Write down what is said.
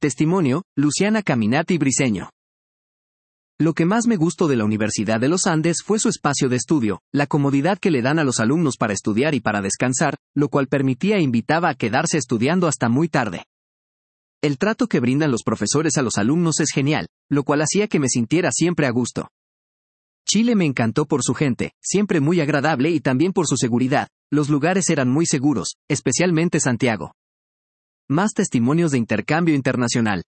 Testimonio, Luciana Caminati Briceño. Lo que más me gustó de la Universidad de los Andes fue su espacio de estudio, la comodidad que le dan a los alumnos para estudiar y para descansar, lo cual permitía e invitaba a quedarse estudiando hasta muy tarde. El trato que brindan los profesores a los alumnos es genial, lo cual hacía que me sintiera siempre a gusto. Chile me encantó por su gente, siempre muy agradable, y también por su seguridad. Los lugares eran muy seguros, especialmente Santiago. Más testimonios de intercambio internacional.